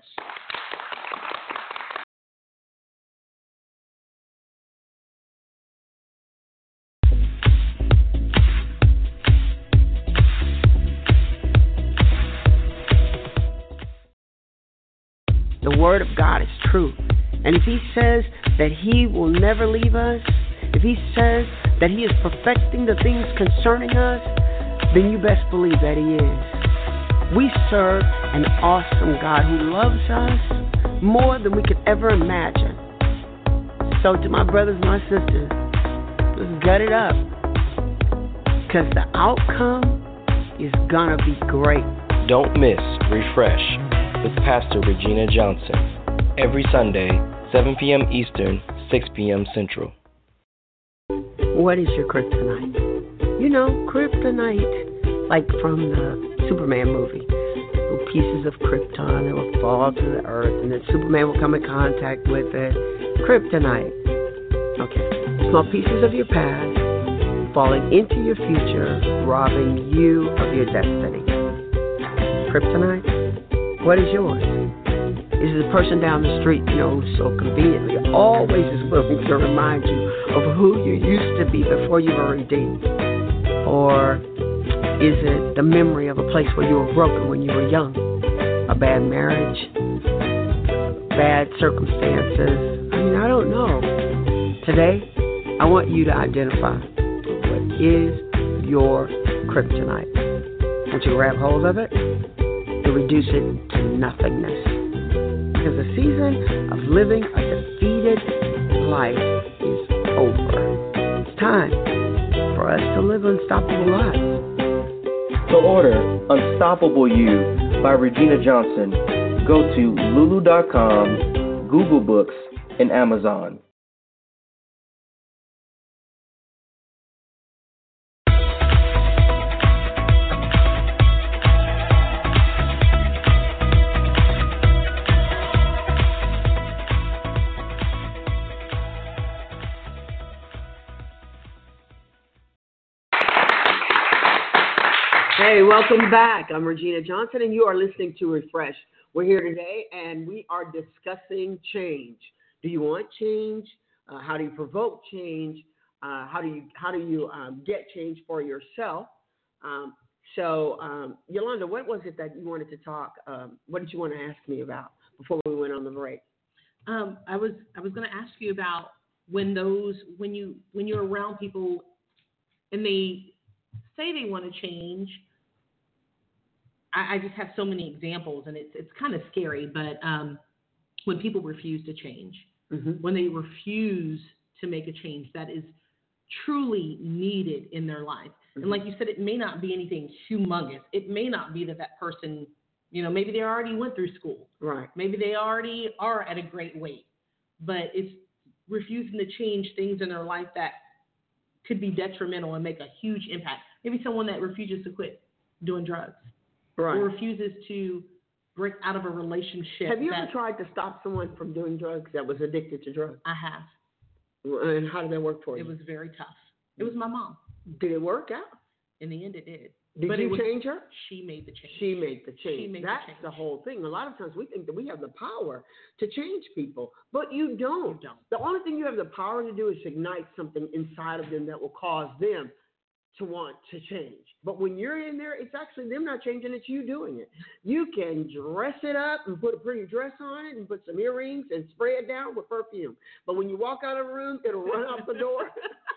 The word of God is true. And if he says that he will never leave us, if he says that he is perfecting the things concerning us, then you best believe that he is. We serve an awesome God who loves us more than we could ever imagine. So to my brothers, my sisters, let's gut it up. because the outcome is going to be great. Don't miss Refresh with Pastor Regina Johnson every Sunday, seven p.m. Eastern, six p.m. Central. What is your kryptonite? You know, kryptonite, like from the Superman movie. Little pieces of krypton that will fall to the earth, and then Superman will come in contact with it. Kryptonite. Okay. Small pieces of your past falling into your future, robbing you of your destiny. Kryptonite? What is yours? Is it the person down the street, you know, so conveniently always is willing to remind you of who you used to be before you were redeemed? Or is it the memory of a place where you were broken when you were young? A bad marriage? Bad circumstances? I mean, I don't know. Today, I want you to identify what is your kryptonite. I want you to grab hold of it and reduce it to nothingness. Because the season of living a defeated life is over. It's time for us to live unstoppable lives. To order Unstoppable You by Regina Johnson, go to lulu dot com, Google Books, and Amazon. Hey, welcome back. I'm Regina Johnson, and you are listening to Refresh. We're here today, and we are discussing change. Do you want change? Uh, how do you provoke change? Uh, how do you how do you um, get change for yourself? Um, so, um, Yolanda, what was it that you wanted to talk? Um, what did you want to ask me about before we went on the break? Um, I was I was going to ask you about when those when you when you're around people and they say they want to change. I, I just have so many examples, and it's it's kind of scary. But um, when people refuse to change, mm-hmm. when they refuse to make a change that is truly needed in their life, mm-hmm. and like you said, it may not be anything humongous. It may not be that that person, you know, maybe they already went through school, right? Maybe they already are at a great weight, but it's refusing to change things in their life that could be detrimental and make a huge impact. Maybe someone that refuses to quit doing drugs, right, or refuses to break out of a relationship. Have you that, ever tried to stop someone from doing drugs that was addicted to drugs? I have. And how did that work for you? It was very tough. It was my mom. Did it work out? In the end, it did. Did but you was, change her? She made the change. She made the change. She made That's the, change. the whole thing. A lot of times we think that we have the power to change people, but you don't. You don't. The only thing you have the power to do is ignite something inside of them that will cause them to want to change. But when you're in there, it's actually them not changing, it's you doing it. You can dress it up and put a pretty dress on it and put some earrings and spray it down with perfume. But when you walk out of the room, it'll run out the door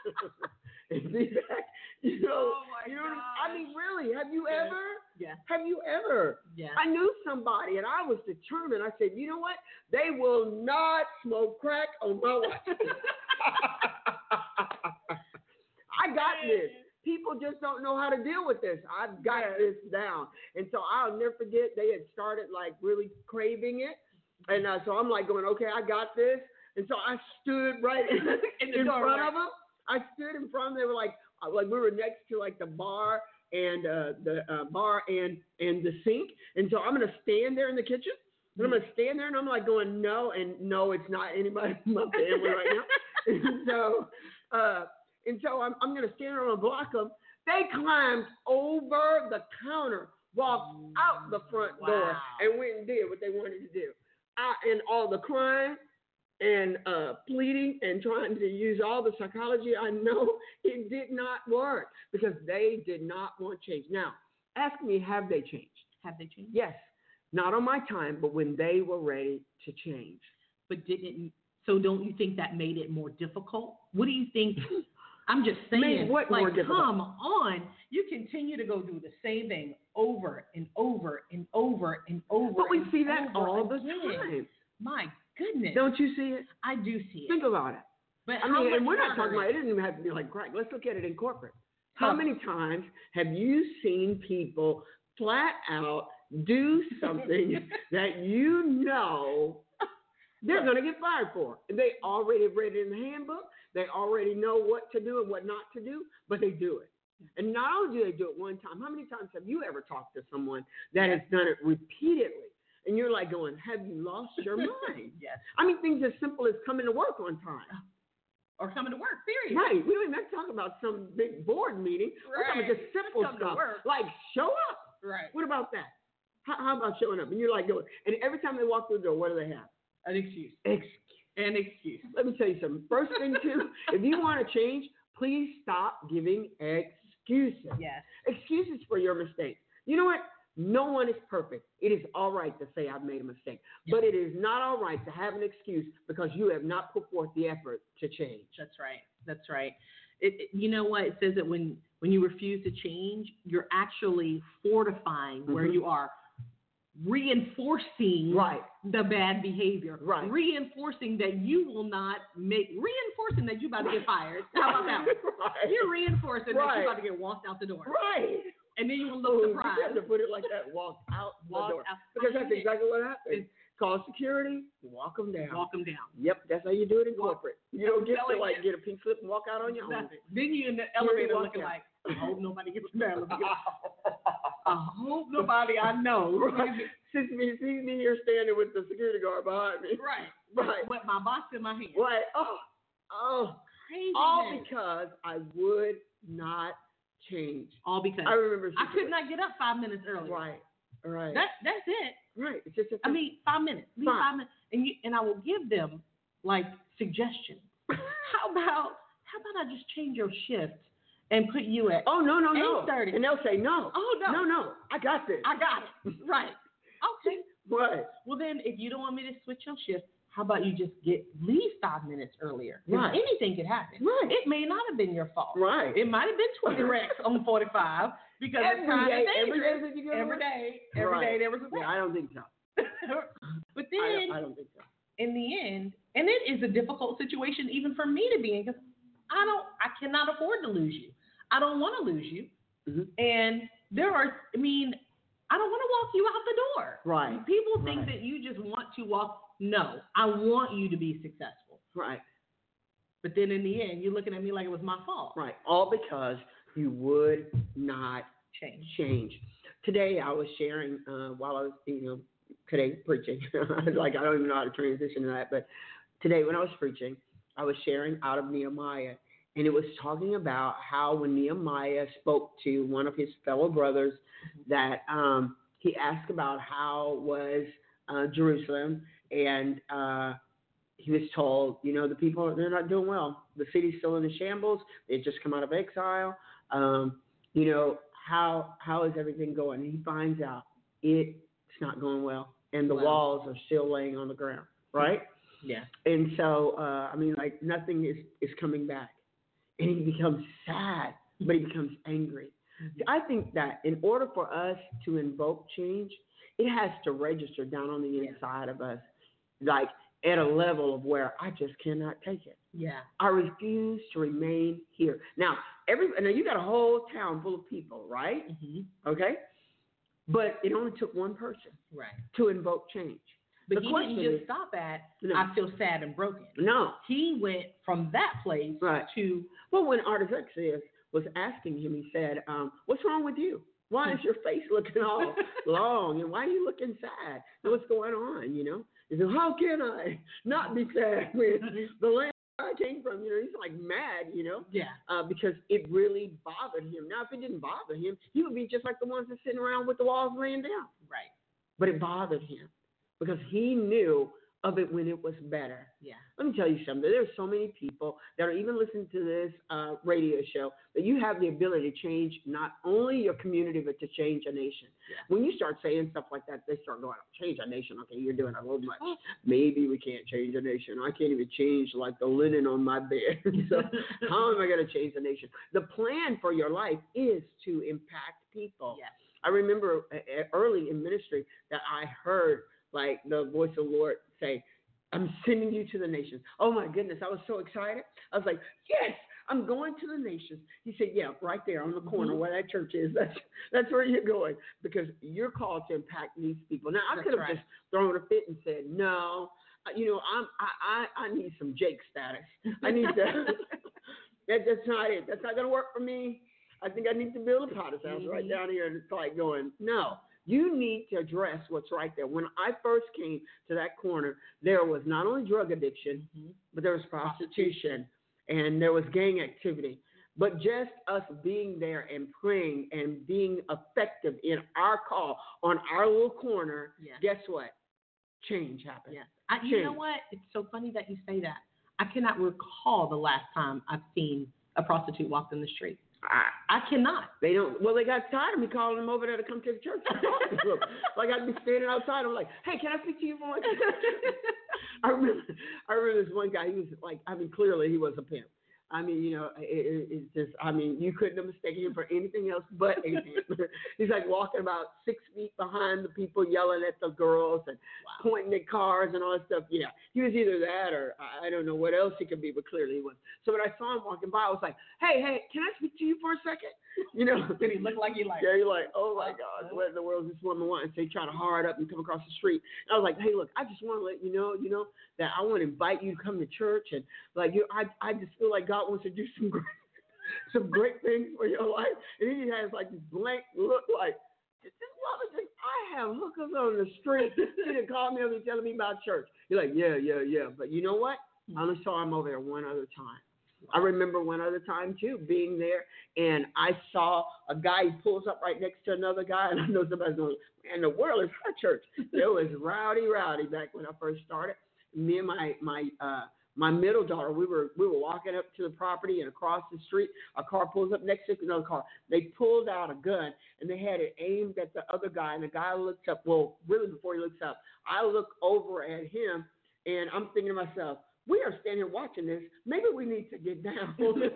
and be back. You know, oh my you know gosh. I mean, really, have you yeah. ever? Yeah. Have you ever? Yeah. I knew somebody, and I was determined. I said, you know what? They will not smoke crack on my watch. I got this. People just don't know how to deal with this. I've got yes. this down. And so I'll never forget, they had started like really craving it. And uh, so I'm like going, okay, I got this. And so I stood right in, in, in front of them. I stood in front of them. They were like, like we were next to like the bar and uh, the uh, bar and, and the sink. And so I'm going to stand there in the kitchen. And I'm going to stand there and I'm like going, no, and no, it's not anybody in my family right now. And so, uh, And so I'm, I'm going to stand there and block them. They climbed over the counter, walked out the front wow. door, and went and did what they wanted to do. I, and all the crying and uh, pleading and trying to use all the psychology I know, it did not work because they did not want change. Now, ask me, have they changed? Have they changed? Yes. Not on my time, but when they were ready to change. But didn't, so don't you think that made it more difficult? What do you think? I'm just saying, what like, more difficult? Come on. You continue to go do the same thing over and over and over and over. But we and see that all again. the time. My goodness. Don't you see it? I do see it. Think about it. But I how mean, much and we're not talking harder? about, it didn't even have to be like crack. Let's look at it in corporate. How many times have you seen people flat out do something that you know they're going to get fired for? They already have read it in the handbook. They already know what to do and what not to do, but they do it. And not only do they do it one time, how many times have you ever talked to someone that has done it repeatedly? And you're like going, have you lost your mind? Yes. I mean, things as simple as coming to work on time. Or coming to work, period. Right. We don't even have to talk about some big board meeting. We're talking about just simple Just come to stuff. work. Like, show up. Right. What about that? How, how about showing up? And you're like going, and every time they walk through the door, what do they have? An excuse. Excuse. An excuse. Let me tell you something. First thing, too, if you want to change, please stop giving excuses. Yes. Excuses for your mistakes. You know what? No one is perfect. It is all right to say I've made a mistake. Yes. But it is not all right to have an excuse because you have not put forth the effort to change. That's right. That's right. It, it, you know what? It says that when, when you refuse to change, you're actually fortifying where Mhm. you are, reinforcing Right. the bad behavior, Right. reinforcing that you will not make, reinforcing that you're about to get fired. How about that? Right. You're reinforcing that Right. you're about to get walked out the door. Right. And then you will Ooh, look you have surprised. to put it like that. Walk out Walk the door. out. Because I that's get it. exactly what happens. Call security, walk them down. Walk them down. Yep, that's how you do it in corporate. You don't get to telling like you. get a pink slip and walk out on your own. That's it. Then you in the Security elevator walk looking out. like, I hope nobody gets in the elevator. I hope nobody I know. Right. Sees me, sees me here standing with the security guard behind me. Right. Right. With my box in my hand. Right. Oh, oh. Crazy. All because I would not change. All because I remember. I could not get up five minutes earlier. Right. Right. That that's it. right. It's just. A I mean, five minutes. Leave Fine. five minutes, and you and I will give them like suggestions. How about how about I just change your shift and put you at? oh no no no. eight thirty. And they'll say no. Oh no, No no. I got this. I got it. Right. Okay. Right. Well then, if you don't want me to switch your shift, how about you just get leave five minutes earlier? 'Cause Right. anything could happen. Right. It may not have been your fault. Right. It might have been twenty wrecks on forty-five because Every it's kind day, of every dangerous. day that you go to Every work? day, every day Right. there was a wreck. Yeah, I don't think so. But I then, don't, I don't think so. in the end, and it is a difficult situation even for me to be in because I don't, I cannot afford to lose you. I don't want to lose you. Mhm. And there are, I mean, I don't want to walk you out the door. Right. People think Right. that you just want to walk. No, I want you to be successful. Right. But then in the end, you're looking at me like it was my fault. Right. All because you would not Change. change. Today I was sharing uh, while I was, you know, today preaching. Like I don't even know how to transition to that, but today when I was preaching, I was sharing out of Nehemiah, and it was talking about how when Nehemiah spoke to one of his fellow brothers, that um, he asked about how was uh, Jerusalem, and uh, he was told, you know, the people, they're not doing well. The city's still in a shambles. They just come out of exile. Um, you know, how how is everything going? And he finds out it's not going well, and the Wow. walls are still laying on the ground, right? Yeah. And so, uh, I mean, like nothing is, is coming back. And he becomes sad, but he becomes angry. Mhm. I think that in order for us to invoke change, it has to register down on the Yeah. inside of us, like at a level of where I just cannot take it. Yeah. I refuse to remain here. Now, every now you got a whole town full of people, right? hmm Okay? But it only took one person Right. to invoke change. But The he question didn't just is- stop at, No. I feel sad and broken. No. He went from that place Right. to, Well, when Artaxerxes was asking him, he said, um, what's wrong with you? Why is your face looking all long? And why are you looking sad? And what's going on, you know? He said, how can I not be sad when the land I came from, you know, he's like mad, you know, yeah. uh, because it really bothered him. Now, if it didn't bother him, he would be just like the ones that sitting around with the walls laying down. Right. But it bothered him because he knew of it when it was better. Yeah. Let me tell you something. There's so many people that are even listening to this uh, radio show that you have the ability to change not only your community, but to change a nation. Yeah. When you start saying stuff like that, they start going, change a nation. Okay, you're doing a little much. Maybe we can't change a nation. I can't even change like the linen on my bed. So how am I going to change a nation? The plan for your life is to impact people. Yes. I remember uh, uh, early in ministry that I heard like the voice of the Lord say, I'm sending you to the nations. Oh my goodness, I was so excited. I was like, yes, I'm going to the nations. He said, yeah, right there on the corner Mm-hmm. where that church is. That's that's where you're going because you're called to impact these people. Now, I That's could have right. just thrown a fit and said, no, uh, you know, I'm, I, I, I need some Jake status. I need to, that, that's not it. That's not going to work for me. I think I need to build a potter's house Mm-hmm. right down here. And it's like going, no. You need to address what's right there. When I first came to that corner, there was not only drug addiction, Mm-hmm. but there was prostitution and there was gang activity. But just us being there and praying and being effective in our call on our little corner, Yeah. guess what? Change happened. Yeah. I, you know Change. what? It's so funny that you say that. I cannot recall the last time I've seen a prostitute walk in the street. I, I cannot. They don't. Well, they got tired of me calling them over there to come to the church. And talk to them. Like I'd be standing outside. I'm like, "Hey, can I speak to you for one?" I remember. I remember this one guy. He was like, I mean, clearly he was a pimp. I mean, you know, it, it, it's just. I mean, you couldn't have mistaken him for anything else but a pimp. He's like walking about six feet behind the people, yelling at the girls and Wow. pointing at cars and all that stuff. Yeah, he was either that or I I don't know what else he could be, but clearly he was. So when I saw him walking by, I was like, "Hey, hey, can I speak to you for a second?" You know, Did he look like he like? yeah, you're like, oh my God, what in the world is this woman want? So you try to hard up and come across the street. And I was like, hey, look, I just want to let you know, you know, that I want to invite you to come to church, and like you, I, I just feel like God wants to do some great, some great things for your life. And he has like this blank look, like this woman just, I have hookers on the street. She didn't call me up and telling me about church. You're like, yeah, yeah, yeah, but you know what? I only saw him over there one other time. I remember one other time, too, being there, and I saw a guy, he pulls up right next to another guy, and I know somebody's going, man, the world is our church. It was rowdy, rowdy back when I first started. Me and my my uh, my middle daughter, we were we were walking up to the property, and across the street, a car pulls up next to another car. They pulled out a gun, and they had it aimed at the other guy, and the guy looks up. Well, really, before he looks up, I look over at him, and I'm thinking to myself, we are standing here watching this. Maybe we need to get down,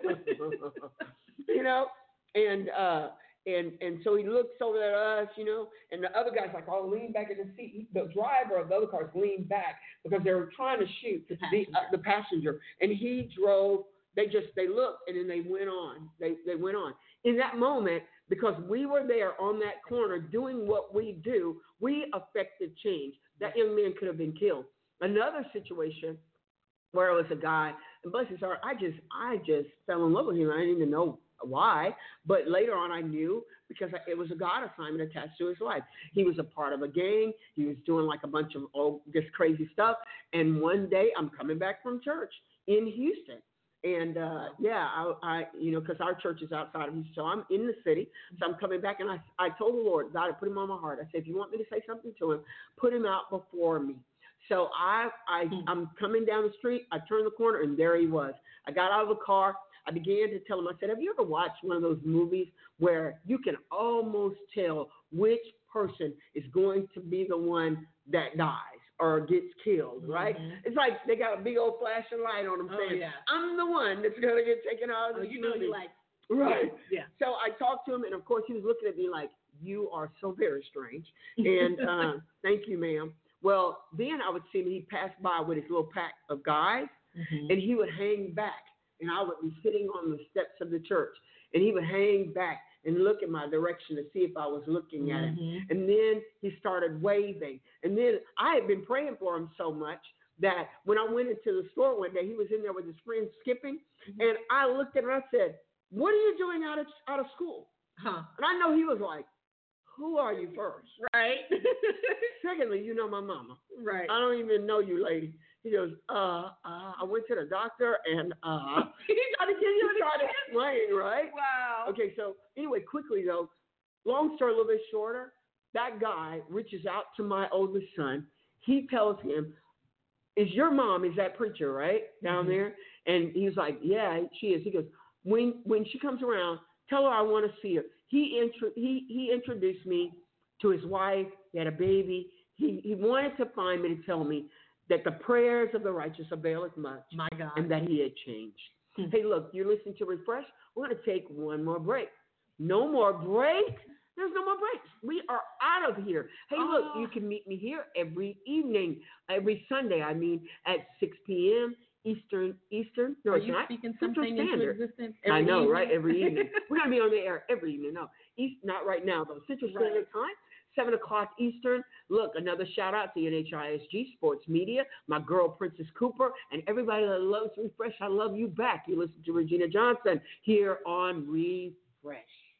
you know. And uh, and and so he looks over at us, you know. And the other guy's like, "Oh, lean back in the seat." The driver of the other car leaned back because they were trying to shoot The the passenger. uh, the passenger. And he drove. They just they looked and then they went on. They they went on. In that moment, because we were there on that corner doing what we do, we affected change. That young man could have been killed. Another situation where it was a guy, and bless his heart, I just, I just fell in love with him. I didn't even know why, but later on I knew because it was a God assignment attached to his life. He was a part of a gang. He was doing like a bunch of oh, this crazy stuff. And one day I'm coming back from church in Houston. And uh, yeah, I, I, you know, because our church is outside of Houston, so I'm in the city. So I'm coming back, and I, I told the Lord, God, I put him on my heart. I said, if you want me to say something to him, put him out before me. So I, I, I'm coming down the street. I turned the corner, and there he was. I got out of the car. I began to tell him. I said, have you ever watched one of those movies where you can almost tell which person is going to be the one that dies or gets killed, right? Mm-hmm. It's like they got a big old flashing light on them Oh, saying, yeah. I'm the one that's going to get taken out of Oh, this you know, movie. you like, Right. yeah. So I talked to him, and of course he was looking at me like, you are so very strange. And uh, thank you, ma'am. Well, then I would see him, he'd pass by with his little pack of guys, Mm-hmm. and he would hang back, and I would be sitting on the steps of the church, and he would hang back and look in my direction to see if I was looking at him. Mhm. And then he started waving. And then I had been praying for him so much that when I went into the store one day, he was in there with his friend skipping, and I looked at him and I said, what are you doing out of out of school? Huh. And I know he was like, who are you first? Right. Secondly, you know my mama. Right. I don't even know you, lady. He goes, uh, uh, I went to the doctor and uh, He's trying to give you he tried to explain, right? Wow. Okay, so anyway, quickly though, long story a little bit shorter, that guy reaches out to my oldest son. He tells him, is your mom, is that preacher, right, down Mhm. there? And he's like, yeah, she is. He goes, when when she comes around, tell her I want to see her. He intro- he he introduced me to his wife. He had a baby. He he wanted to find me to tell me that the prayers of the righteous availeth much, My God. and that he had changed. Hmm. Hey, look, you're listening to Refresh. We're going to take one more break. No more break. There's no more breaks. We are out of here. Hey, look, Oh. you can meet me here every evening, every Sunday, I mean, at six p.m. Eastern, Eastern. No, Are it's you not. speaking Central something into Standard. existence? I every know, evening? right? Every evening. We're going to be on the air every evening. No, East, not right now, though. Central Standard Right. Time, seven o'clock Eastern. Look, another shout out to N H I S G Sports Media, my girl, Princess Cooper, and everybody that loves Refresh. I love you back. You listen to Regina Johnson here on Refresh.